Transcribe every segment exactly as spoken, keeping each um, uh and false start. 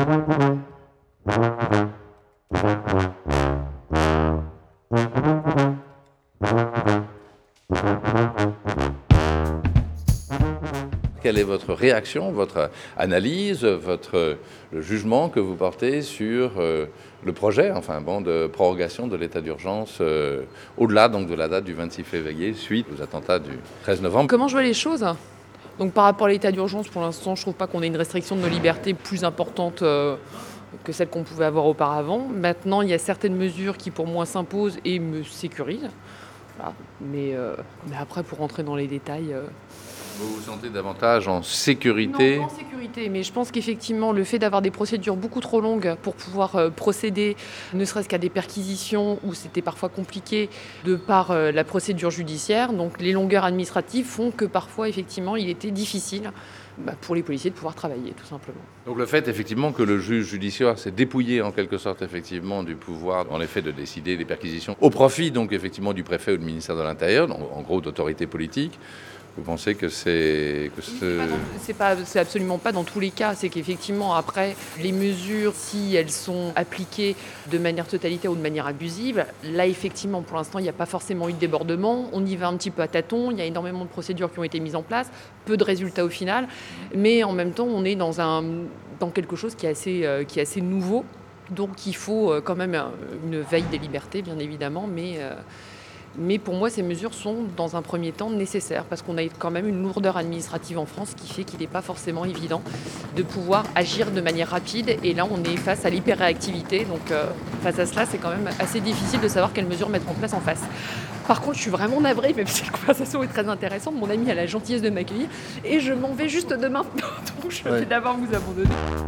Quelle est votre réaction, votre analyse, votre, le jugement que vous portez sur euh, le projet enfin, bon, de prorogation de l'état d'urgence euh, au-delà donc, de la date du vingt-six février suite aux attentats du treize novembre? Comment je vois les choses ? Donc, par rapport à l'état d'urgence, pour l'instant, je ne trouve pas qu'on ait une restriction de nos libertés plus importante euh, que celle qu'on pouvait avoir auparavant. Maintenant, il y a certaines mesures qui, pour moi, s'imposent et me sécurisent. Voilà. Mais, euh, mais après, pour rentrer dans les détails... Euh... Vous vous sentez davantage en sécurité? Non, pas en sécurité, mais je pense qu'effectivement, le fait d'avoir des procédures beaucoup trop longues pour pouvoir euh, procéder, ne serait-ce qu'à des perquisitions où c'était parfois compliqué de par euh, la procédure judiciaire, donc les longueurs administratives font que parfois, effectivement, il était difficile bah, pour les policiers de pouvoir travailler, tout simplement. Donc le fait, effectivement, que le juge judiciaire s'est dépouillé, en quelque sorte, effectivement, du pouvoir, en effet, de décider des perquisitions, au profit, donc, effectivement, du préfet ou du ministère de l'Intérieur, donc, en gros, d'autorité politique. Vous pensez que c'est... Que c'est... C'est, pas, c'est absolument pas dans tous les cas. C'est qu'effectivement, après, les mesures, si elles sont appliquées de manière totalitaire ou de manière abusive, là, effectivement, pour l'instant, il n'y a pas forcément eu de débordement. On y va un petit peu à tâtons. Il y a énormément de procédures qui ont été mises en place. Peu de résultats au final. Mais en même temps, on est dans, un, dans quelque chose qui est assez, euh, qui est assez nouveau. Donc, il faut quand même une veille des libertés, bien évidemment, mais... Euh, Mais pour moi, ces mesures sont, dans un premier temps, nécessaires parce qu'on a quand même une lourdeur administrative en France qui fait qu'il n'est pas forcément évident de pouvoir agir de manière rapide. Et là, on est face à l'hyperréactivité. Donc, euh, face à cela, c'est quand même assez difficile de savoir quelles mesures mettre en place en face. Par contre, je suis vraiment navrée, même si la conversation est très intéressante. Mon ami a la gentillesse de m'accueillir et je m'en vais juste demain. Donc, je vais ouais. d'abord vous abandonner.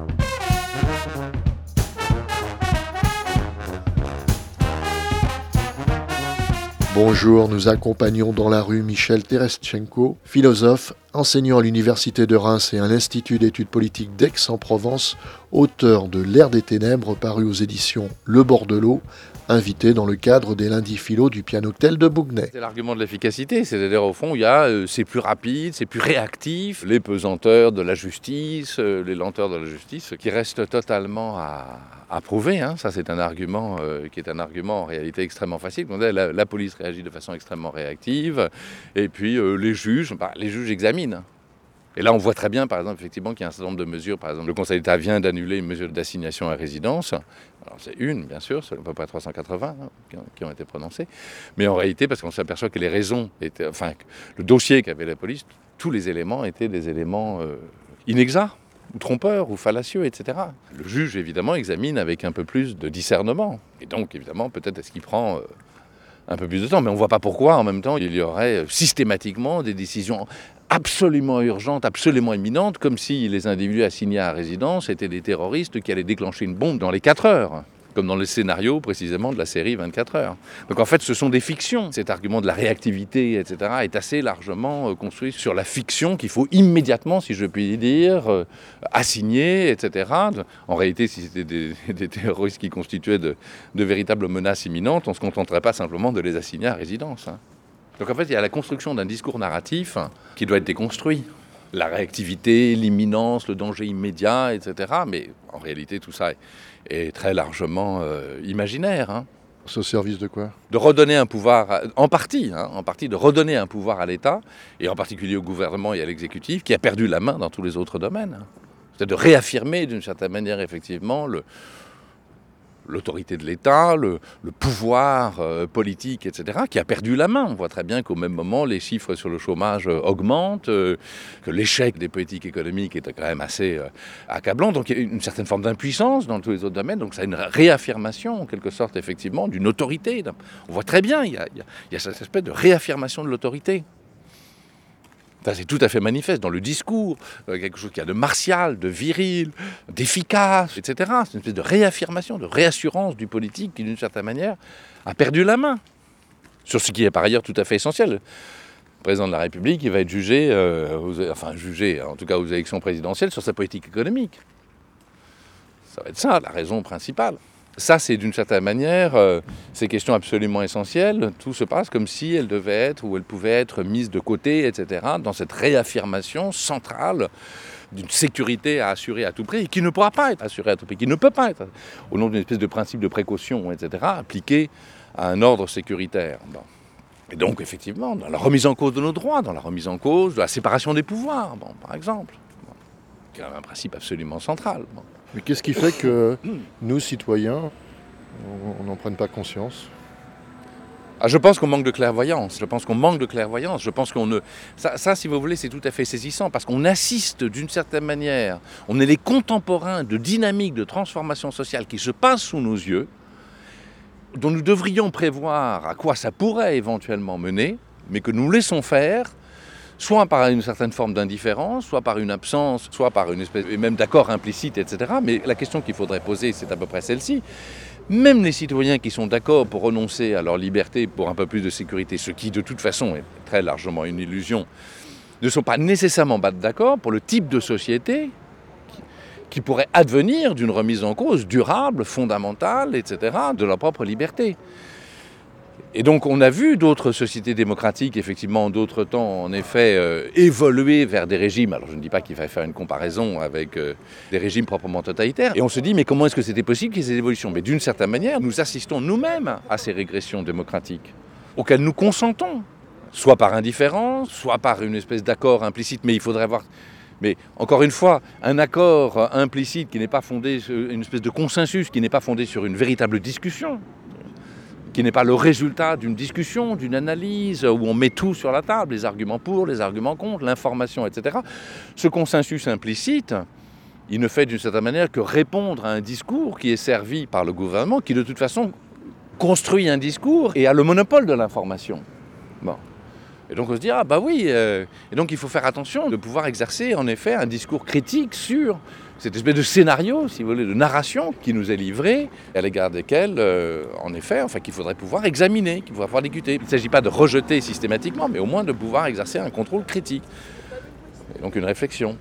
Bonjour, nous accompagnons dans la rue Michel Terestchenko, philosophe, enseignant à l'Université de Reims et à l'Institut d'études politiques d'Aix-en-Provence, auteur de L'ère des ténèbres paru aux éditions Le Bordelot, invité dans le cadre des lundis philo du pianotel de Bougnay. C'est l'argument de l'efficacité, c'est-à-dire au fond, il y a, euh, c'est plus rapide, c'est plus réactif, les pesanteurs de la justice, euh, les lenteurs de la justice, qui restent totalement à, à prouver. Hein. Ça, c'est un argument euh, qui est un argument en réalité extrêmement facile. La, la police réagit de façon extrêmement réactive, et puis euh, les juges, bah, les juges examinent. Et là, on voit très bien, par exemple, effectivement, qu'il y a un certain nombre de mesures. Par exemple, le Conseil d'État vient d'annuler une mesure d'assignation à résidence. Alors, c'est une, bien sûr, c'est à peu près trois cent quatre-vingts hein, qui, ont, qui ont été prononcées. Mais en réalité, parce qu'on s'aperçoit que les raisons étaient... Enfin, le dossier qu'avait la police, tous les éléments étaient des éléments euh, inexacts, ou trompeurs, ou fallacieux, et cetera. Le juge, évidemment, examine avec un peu plus de discernement. Et donc, évidemment, peut-être est-ce qu'il prend... Euh, un peu plus de temps, mais on ne voit pas pourquoi, en même temps, il y aurait systématiquement des décisions absolument urgentes, absolument imminentes, comme si les individus assignés à résidence étaient des terroristes qui allaient déclencher une bombe dans les quatre heures, comme dans le scénario précisément de la série vingt-quatre heures. Donc en fait, ce sont des fictions. Cet argument de la réactivité, et cetera, est assez largement construit sur la fiction qu'il faut immédiatement, si je puis dire, euh, assigner, et cetera. En réalité, si c'était des, des terroristes qui constituaient de, de véritables menaces imminentes, on ne se contenterait pas simplement de les assigner à résidence. Hein. Donc en fait, il y a la construction d'un discours narratif qui doit être déconstruit. La réactivité, l'imminence, le danger immédiat, et cetera. Mais en réalité, tout ça est, est très largement euh, imaginaire. Hein. C'est au service de quoi ? De redonner un pouvoir, en partie, hein, en partie, de redonner un pouvoir à l'État, et en particulier au gouvernement et à l'exécutif, qui a perdu la main dans tous les autres domaines. C'est de réaffirmer d'une certaine manière, effectivement, le... l'autorité de l'État, le, le pouvoir euh, politique, et cetera, qui a perdu la main. On voit très bien qu'au même moment, les chiffres sur le chômage euh, augmentent, euh, que l'échec des politiques économiques est quand même assez euh, accablant. Donc il y a une certaine forme d'impuissance dans tous les autres domaines. Donc ça a une réaffirmation, en quelque sorte, effectivement, d'une autorité. On voit très bien, il y a, il y a, il y a cette espèce de réaffirmation de l'autorité. Ça, c'est tout à fait manifeste dans le discours, quelque chose qui a de martial, de viril, d'efficace, et cetera. C'est une espèce de réaffirmation, de réassurance du politique qui, d'une certaine manière, a perdu la main sur ce qui est par ailleurs tout à fait essentiel. Le président de la République, il va être jugé, euh, aux, enfin jugé, en tout cas aux élections présidentielles, sur sa politique économique. Ça va être ça, la raison principale. Ça, c'est d'une certaine manière, euh, ces questions absolument essentielles, tout se passe comme si elles devaient être ou elles pouvaient être mises de côté, et cetera, dans cette réaffirmation centrale d'une sécurité à assurer à tout prix, et qui ne pourra pas être assurée à tout prix, qui ne peut pas être, au nom d'une espèce de principe de précaution, et cetera, appliqué à un ordre sécuritaire. Bon. Et donc, effectivement, dans la remise en cause de nos droits, dans la remise en cause de la séparation des pouvoirs, bon, par exemple, bon, qui est un principe absolument central. Bon. Mais qu'est-ce qui fait que nous, citoyens, on n'en prenne pas conscience ? Ah, je pense qu'on manque de clairvoyance. Je pense qu'on manque de clairvoyance. Je pense qu'on ne... Ça, ça, si vous voulez, c'est tout à fait saisissant parce qu'on assiste d'une certaine manière. On est les contemporains de dynamiques de transformation sociale qui se passent sous nos yeux, dont nous devrions prévoir à quoi ça pourrait éventuellement mener, mais que nous laissons faire, soit par une certaine forme d'indifférence, soit par une absence, soit par une espèce, et même d'accord implicite, et cetera. Mais la question qu'il faudrait poser, c'est à peu près celle-ci. Même les citoyens qui sont d'accord pour renoncer à leur liberté pour un peu plus de sécurité, ce qui de toute façon est très largement une illusion, ne sont pas nécessairement d'accord pour le type de société qui, qui pourrait advenir d'une remise en cause durable, fondamentale, et cetera, de leur propre liberté. Et donc on a vu d'autres sociétés démocratiques, effectivement, en d'autres temps, en effet, euh, évoluer vers des régimes. Alors je ne dis pas qu'il faille faire une comparaison avec euh, des régimes proprement totalitaires. Et on se dit, mais comment est-ce que c'était possible qu'il y ait ces évolutions ? Mais d'une certaine manière, nous assistons nous-mêmes à ces régressions démocratiques, auxquelles nous consentons, soit par indifférence, soit par une espèce d'accord implicite. Mais il faudrait voir... Mais encore une fois, un accord implicite qui n'est pas fondé sur une espèce de consensus, qui n'est pas fondé sur une véritable discussion, qui n'est pas le résultat d'une discussion, d'une analyse, où on met tout sur la table, les arguments pour, les arguments contre, l'information, et cetera. Ce consensus implicite, il ne fait d'une certaine manière que répondre à un discours qui est servi par le gouvernement, qui de toute façon construit un discours et a le monopole de l'information. Bon. Et donc on se dit, ah bah oui, euh, et donc il faut faire attention de pouvoir exercer en effet un discours critique sur cette espèce de scénario, si vous voulez, de narration qui nous est livré, à l'égard desquels, euh, en effet, enfin, qu'il faudrait pouvoir examiner, qu'il faudrait pouvoir discuter. Il ne s'agit pas de rejeter systématiquement, mais au moins de pouvoir exercer un contrôle critique. Et donc une réflexion.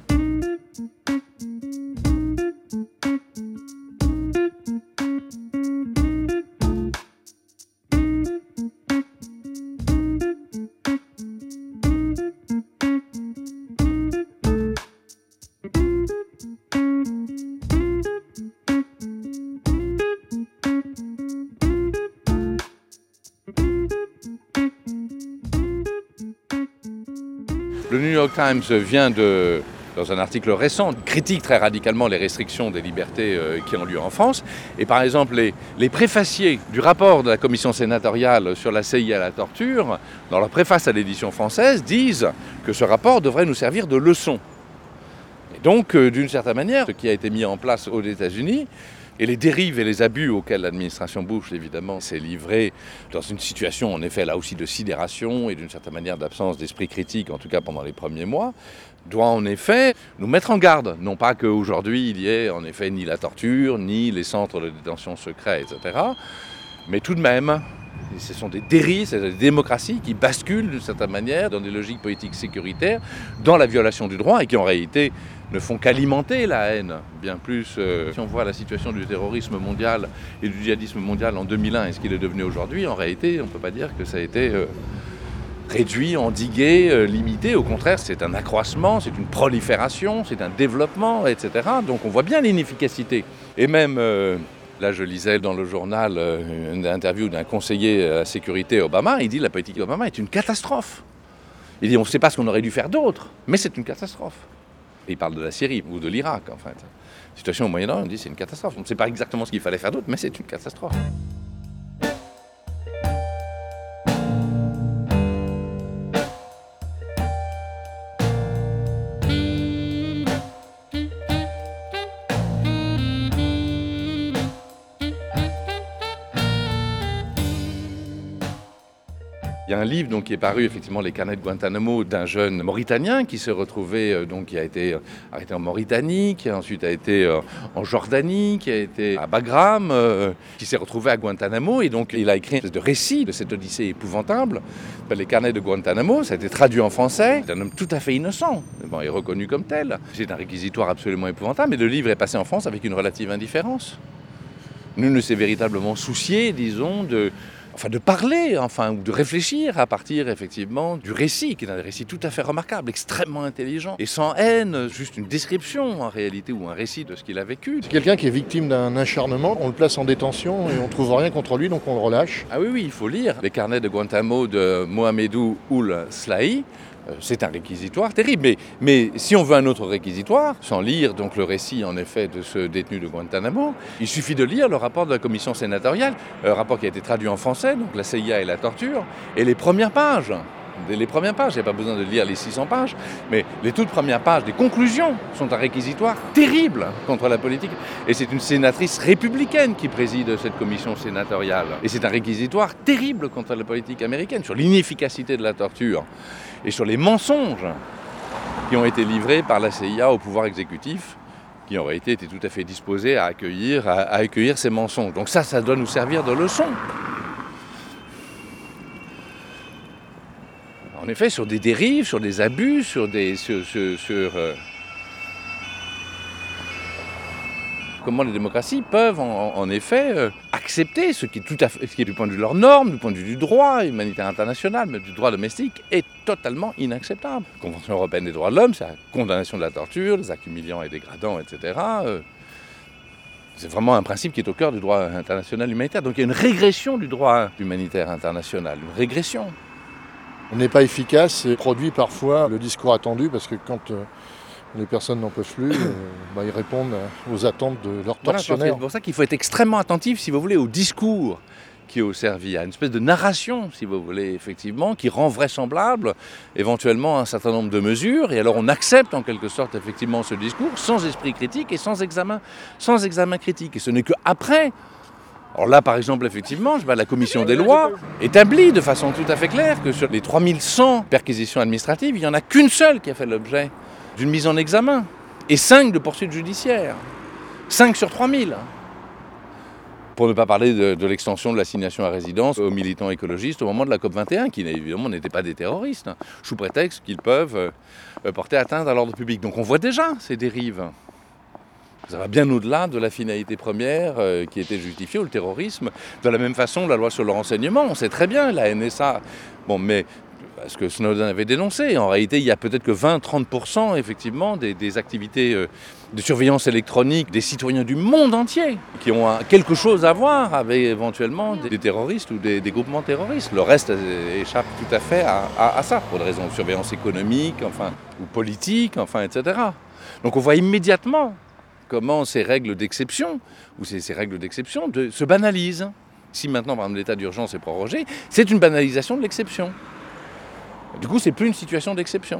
Le New York Times vient de, dans un article récent, critique très radicalement les restrictions des libertés euh, qui ont lieu en France. Et par exemple, les, les préfaciers du rapport de la commission sénatoriale sur la C I A et la torture, dans leur préface à l'édition française, disent que ce rapport devrait nous servir de leçon. Et donc, euh, d'une certaine manière, ce qui a été mis en place aux États-Unis, et les dérives et les abus auxquels l'administration Bush, évidemment, s'est livrée dans une situation, en effet, là aussi de sidération et d'une certaine manière d'absence d'esprit critique, en tout cas pendant les premiers mois, doit en effet nous mettre en garde. Non pas qu'aujourd'hui, il y ait en effet ni la torture, ni les centres de détention secrets, et cetera, mais tout de même, ce sont des dérives, c'est des démocraties qui basculent d'une certaine manière dans des logiques politiques sécuritaires, dans la violation du droit et qui en réalité ne font qu'alimenter la haine, bien plus. Euh, si on voit la situation du terrorisme mondial et du djihadisme mondial en deux mille un et ce qu'il est devenu aujourd'hui, en réalité, on ne peut pas dire que ça a été euh, réduit, endigué, euh, limité. Au contraire, c'est un accroissement, c'est une prolifération, c'est un développement, et cetera. Donc on voit bien l'inefficacité. Et même, euh, là je lisais dans le journal euh, une interview d'un conseiller à la sécurité Obama, il dit la politique Obama est une catastrophe. Il dit on ne sait pas ce qu'on aurait dû faire d'autre, mais c'est une catastrophe. Et il parle de la Syrie ou de l'Irak, en fait. La situation au Moyen-Orient, on dit c'est une catastrophe. On ne sait pas exactement ce qu'il fallait faire d'autre, mais c'est une catastrophe. Il y a un livre donc, qui est paru, effectivement, Les carnets de Guantanamo, d'un jeune Mauritanien qui s'est retrouvé, euh, donc, qui a été arrêté en Mauritanie, qui ensuite a été euh, en Jordanie, qui a été à Bagram, euh, qui s'est retrouvé à Guantanamo. Et donc, il a écrit une espèce de récit de cette odyssée épouvantable. Les carnets de Guantanamo, ça a été traduit en français. C'est un homme tout à fait innocent. Bon, il est reconnu comme tel. C'est un réquisitoire absolument épouvantable, mais le livre est passé en France avec une relative indifférence. Nous ne s'est véritablement soucié, disons, de... enfin de parler, enfin, ou de réfléchir à partir effectivement du récit, qui est un récit tout à fait remarquable, extrêmement intelligent, et sans haine, juste une description en réalité, ou un récit de ce qu'il a vécu. C'est quelqu'un qui est victime d'un acharnement, on le place en détention et on ne trouve rien contre lui, donc on le relâche. Ah oui, oui, il faut lire les carnets de Guantanamo de Mohamedou Ould Slahi. C'est un réquisitoire terrible, mais, mais si on veut un autre réquisitoire, sans lire donc le récit en effet de ce détenu de Guantanamo, il suffit de lire le rapport de la commission sénatoriale, le rapport qui a été traduit en français, donc la C I A et la torture, et les premières pages. Les premières pages, il n'y a pas besoin de lire les six cents pages, mais les toutes premières pages des conclusions sont un réquisitoire terrible contre la politique. Et c'est une sénatrice républicaine qui préside cette commission sénatoriale. Et c'est un réquisitoire terrible contre la politique américaine, sur l'inefficacité de la torture et sur les mensonges qui ont été livrés par la C I A au pouvoir exécutif, qui en réalité était tout à fait disposé à accueillir, à, à accueillir ces mensonges. Donc ça, ça doit nous servir de leçon. En effet, sur des dérives, sur des abus, sur des... sur, sur, sur euh, comment les démocraties peuvent en, en effet euh, accepter ce qui, est tout à fait, ce qui est du point de vue de leurs normes, du point de vue du droit humanitaire international, mais du droit domestique, est totalement inacceptable. La Convention européenne des droits de l'homme, c'est la condamnation de la torture, des actes humiliants et dégradants, et cetera. Euh, c'est vraiment un principe qui est au cœur du droit international humanitaire. Donc il y a une régression du droit humanitaire international, une régression. On n'est pas efficace et produit parfois le discours attendu parce que quand euh, les personnes n'en peuvent plus, euh, bah, ils répondent aux attentes de leurs Voilà, tortionnaires. c'est pour ça qu'il faut être extrêmement attentif, si vous voulez, au discours qui est servi, à une espèce de narration, si vous voulez, effectivement, qui rend vraisemblable éventuellement un certain nombre de mesures. Et alors on accepte en quelque sorte effectivement ce discours sans esprit critique et sans examen, sans examen critique. Et ce n'est qu'après. Alors là, par exemple, effectivement, la commission des lois établit de façon tout à fait claire que sur les trois mille cent perquisitions administratives, il n'y en a qu'une seule qui a fait l'objet d'une mise en examen et cinq de poursuites judiciaires. cinq sur trois mille. Pour ne pas parler de, de l'extension de l'assignation à résidence aux militants écologistes au moment de la COP vingt et un, qui évidemment n'étaient pas des terroristes, hein, sous prétexte qu'ils peuvent euh, porter atteinte à l'ordre public. Donc on voit déjà ces dérives. Ça va bien au-delà de la finalité première euh, qui était justifiée, ou le terrorisme. De la même façon, la loi sur le renseignement, on sait très bien, la N S A, bon, mais ce que Snowden avait dénoncé, en réalité, il y a peut-être que vingt à trente pour cent effectivement des, des activités euh, de surveillance électronique des citoyens du monde entier qui ont un, quelque chose à voir avec éventuellement des, des terroristes ou des, des groupements terroristes. Le reste euh, échappe tout à fait à, à, à ça, pour des raisons de surveillance économique, enfin, ou politique, enfin, et cetera. Donc on voit immédiatement comment ces règles d'exception, ou ces, ces règles d'exception de, se banalisent. Si maintenant, par exemple, l'état d'urgence est prorogé, c'est une banalisation de l'exception. Du coup, c'est plus une situation d'exception.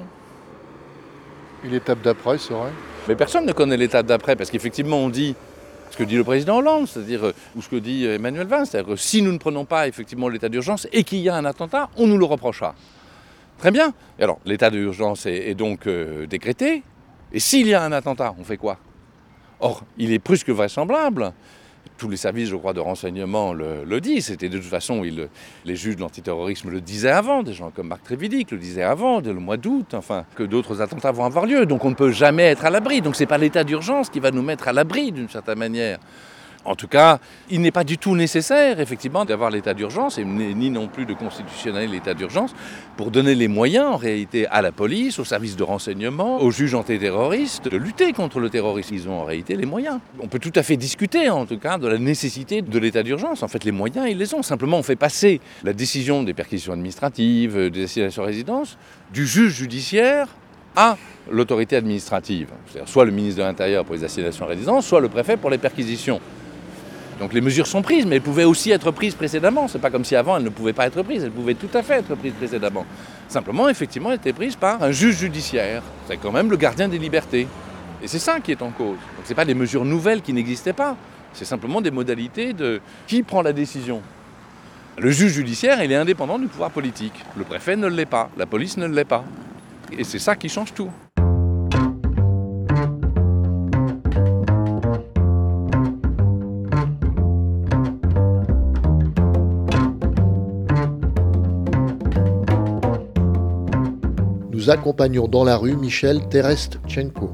Et l'étape d'après serait ? Mais personne ne connaît l'étape d'après, parce qu'effectivement, on dit ce que dit le président Hollande, c'est-à-dire, ou ce que dit Emmanuel Valls, c'est-à-dire que si nous ne prenons pas effectivement l'état d'urgence et qu'il y a un attentat, on nous le reprochera. Très bien. Et alors, l'état d'urgence est, est donc euh, décrété, et s'il y a un attentat, on fait quoi ? Or, il est plus que vraisemblable, tous les services, je crois, de renseignement le, le disent, c'était de toute façon, il, les juges de l'antiterrorisme le disaient avant, des gens comme Marc Trévidic le disaient avant, dès le mois d'août, enfin, que d'autres attentats vont avoir lieu, donc on ne peut jamais être à l'abri, donc ce n'est pas l'état d'urgence qui va nous mettre à l'abri d'une certaine manière. En tout cas, il n'est pas du tout nécessaire, effectivement, d'avoir l'état d'urgence, et ni non plus de constitutionnaliser l'état d'urgence, pour donner les moyens, en réalité, à la police, aux services de renseignement, aux juges antiterroristes, de lutter contre le terrorisme. Ils ont en réalité les moyens. On peut tout à fait discuter, en tout cas, de la nécessité de l'état d'urgence. En fait, les moyens, ils les ont. Simplement, on fait passer la décision des perquisitions administratives, des assignations à résidence, du juge judiciaire à l'autorité administrative. C'est-à-dire soit le ministre de l'Intérieur pour les assignations à résidence, soit le préfet pour les perquisitions. Donc les mesures sont prises, mais elles pouvaient aussi être prises précédemment. C'est pas comme si avant elles ne pouvaient pas être prises, elles pouvaient tout à fait être prises précédemment. Simplement, effectivement, elles étaient prises par un juge judiciaire. C'est quand même le gardien des libertés. Et c'est ça qui est en cause. Donc c'est pas des mesures nouvelles qui n'existaient pas. C'est simplement des modalités de qui prend la décision. Le juge judiciaire, il est indépendant du pouvoir politique. Le préfet ne l'est pas, la police ne l'est pas. Et c'est ça qui change tout. Nous accompagnons dans la rue Michel Terestchenko.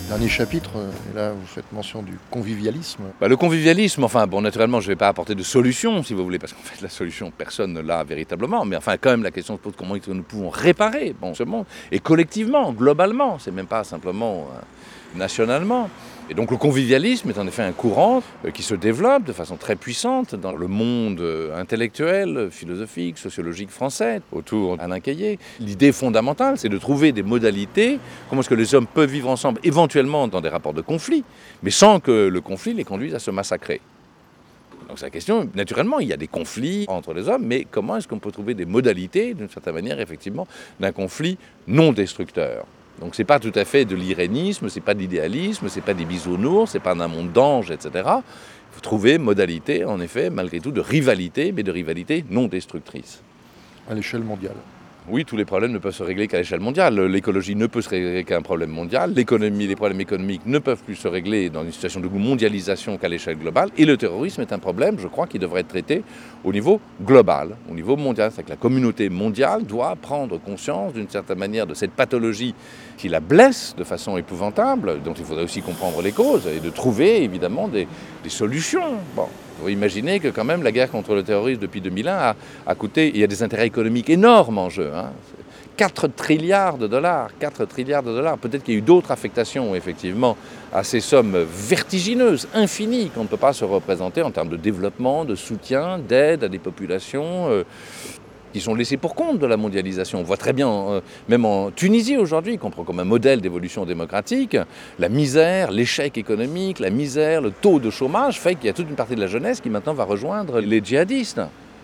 Dernier chapitre, et là vous faites mention du convivialisme. Bah, le convivialisme, enfin bon, naturellement je ne vais pas apporter de solution si vous voulez, parce qu'en fait la solution personne ne l'a véritablement, mais enfin quand même la question se pose comment nous pouvons réparer bon, ce monde, et collectivement, globalement, c'est même pas simplement euh, nationalement. Et donc le convivialisme est en effet un courant euh, qui se développe de façon très puissante dans le monde euh, intellectuel, philosophique, sociologique français, autour d'Alain Caillé. L'idée fondamentale, c'est de trouver des modalités, comment est-ce que les hommes peuvent vivre ensemble, éventuellement dans des rapports de conflit, mais sans que le conflit les conduise à se massacrer. Donc c'est la question, naturellement, il y a des conflits entre les hommes, mais comment est-ce qu'on peut trouver des modalités, d'une certaine manière, effectivement, d'un conflit non destructeur ? Donc c'est pas tout à fait de l'irénisme, c'est pas de l'idéalisme, c'est pas des bisounours, c'est pas d'un monde d'anges, et cetera. Il faut trouver modalité, en effet, malgré tout, de rivalité, mais de rivalité non destructrice. À l'échelle mondiale. Oui, tous les problèmes ne peuvent se régler qu'à l'échelle mondiale. L'écologie ne peut se régler qu'à un problème mondial. L'économie, les problèmes économiques ne peuvent plus se régler dans une situation de mondialisation qu'à l'échelle globale. Et le terrorisme est un problème, je crois, qui devrait être traité au niveau global, au niveau mondial. C'est que la communauté mondiale doit prendre conscience d'une certaine manière de cette pathologie qui la blesse de façon épouvantable, dont il faudrait aussi comprendre les causes et de trouver évidemment des, des solutions. Bon. Vous imaginez que quand même la guerre contre le terrorisme depuis deux mille un a, a coûté, il y a des intérêts économiques énormes en jeu, hein, quatre trilliards de dollars, quatre trilliards de dollars. Peut-être qu'il y a eu d'autres affectations effectivement à ces sommes vertigineuses, infinies, qu'on ne peut pas se représenter en termes de développement, de soutien, d'aide à des populations euh, qui sont laissées pour compte de la mondialisation. On voit très bien, euh, même en Tunisie aujourd'hui, qu'on prend comme un modèle d'évolution démocratique, la misère, l'échec économique, la misère, le taux de chômage fait qu'il y a toute une partie de la jeunesse qui maintenant va rejoindre les djihadistes.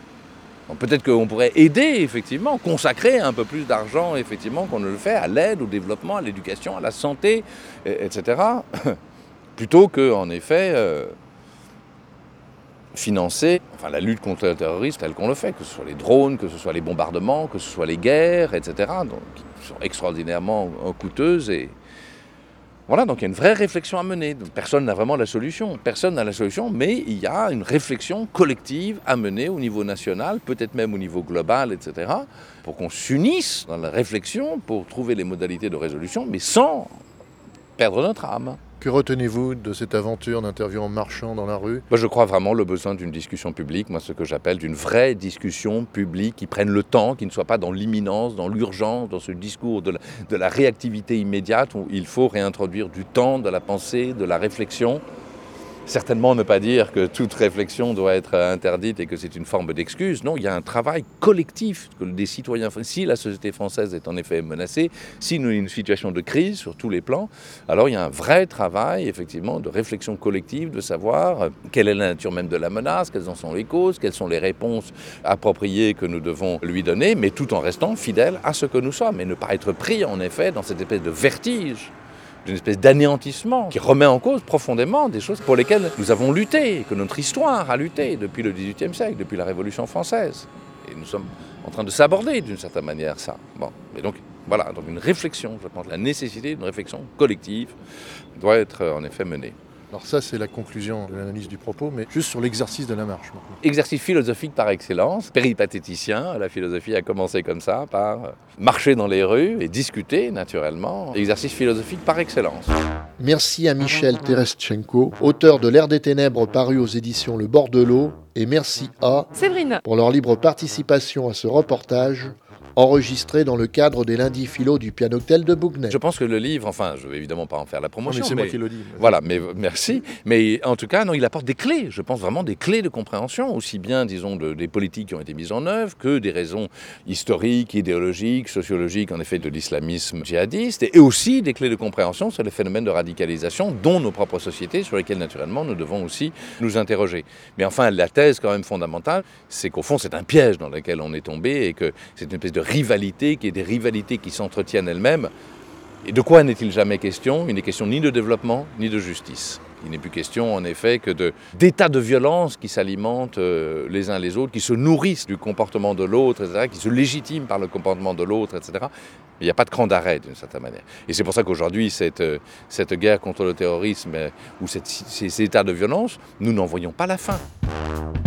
Donc, peut-être qu'on pourrait aider, effectivement, consacrer un peu plus d'argent, effectivement, qu'on ne le fait à l'aide, au développement, à l'éducation, à la santé, et cetera, plutôt que, en effet, euh, financer enfin, la lutte contre le terrorisme telle qu'on le fait, que ce soit les drones, que ce soit les bombardements, que ce soit les guerres, et cetera, donc, qui sont extraordinairement coûteuses. Et voilà, donc il y a une vraie réflexion à mener. Personne n'a vraiment la solution. Personne n'a la solution, mais il y a une réflexion collective à mener au niveau national, peut-être même au niveau global, et cetera, pour qu'on s'unisse dans la réflexion, pour trouver les modalités de résolution, mais sans perdre notre âme. Que retenez-vous de cette aventure d'interview en marchant dans la rue ? Je crois vraiment le besoin d'une discussion publique, moi ce que j'appelle d'une vraie discussion publique qui prenne le temps, qui ne soit pas dans l'imminence, dans l'urgence, dans ce discours de la, de la réactivité immédiate où il faut réintroduire du temps, de la pensée, de la réflexion. Certainement ne pas dire que toute réflexion doit être interdite et que c'est une forme d'excuse. Non, il y a un travail collectif que des citoyens. Si la société française est en effet menacée, si nous avons une situation de crise sur tous les plans, alors il y a un vrai travail, effectivement, de réflexion collective, de savoir quelle est la nature même de la menace, quelles en sont les causes, quelles sont les réponses appropriées que nous devons lui donner, mais tout en restant fidèles à ce que nous sommes et ne pas être pris, en effet, dans cette espèce de vertige, d'une espèce d'anéantissement qui remet en cause profondément des choses pour lesquelles nous avons lutté, que notre histoire a lutté depuis le dix-huitième siècle, depuis la Révolution française. Et nous sommes en train de s'aborder d'une certaine manière ça. Bon, et donc voilà, donc une réflexion, je pense, la nécessité d'une réflexion collective doit être en effet menée. Alors ça, c'est la conclusion de l'analyse du propos, mais juste sur l'exercice de la marche. Maintenant. Exercice philosophique par excellence, péripatéticien. La philosophie a commencé comme ça, par marcher dans les rues et discuter, naturellement. Exercice philosophique par excellence. Merci à Michel Terestchenko, auteur de L'Ère des Ténèbres paru aux éditions Le Bord de l'eau, et merci à Séverine pour leur libre participation à ce reportage, enregistré dans le cadre des lundis philo du Pianoctel de Bougnay. Je pense que le livre, enfin, je ne vais évidemment pas en faire la promotion. Non, mais c'est mais, moi qui le dis. Voilà, mais merci. Mais en tout cas, non, il apporte des clés, je pense vraiment des clés de compréhension, aussi bien, disons, de, des politiques qui ont été mises en œuvre que des raisons historiques, idéologiques, sociologiques, en effet, de l'islamisme djihadiste, et aussi des clés de compréhension sur les phénomènes de radicalisation, dont nos propres sociétés, sur lesquelles, naturellement, nous devons aussi nous interroger. Mais enfin, la thèse, quand même fondamentale, c'est qu'au fond, c'est un piège dans lequel on est tombé et que c'est une espèce de rivalité, qui est des rivalités qui s'entretiennent elles-mêmes. Et de quoi n'est-il jamais question ? Il n'est question ni de développement, ni de justice. Il n'est plus question, en effet, que de, d'états de violence qui s'alimentent euh, les uns les autres, qui se nourrissent du comportement de l'autre, et cetera, qui se légitiment par le comportement de l'autre, et cetera. Mais il n'y a pas de cran d'arrêt, d'une certaine manière. Et c'est pour ça qu'aujourd'hui, cette, cette guerre contre le terrorisme, ou cette, ces, ces états de violence, nous n'en voyons pas la fin.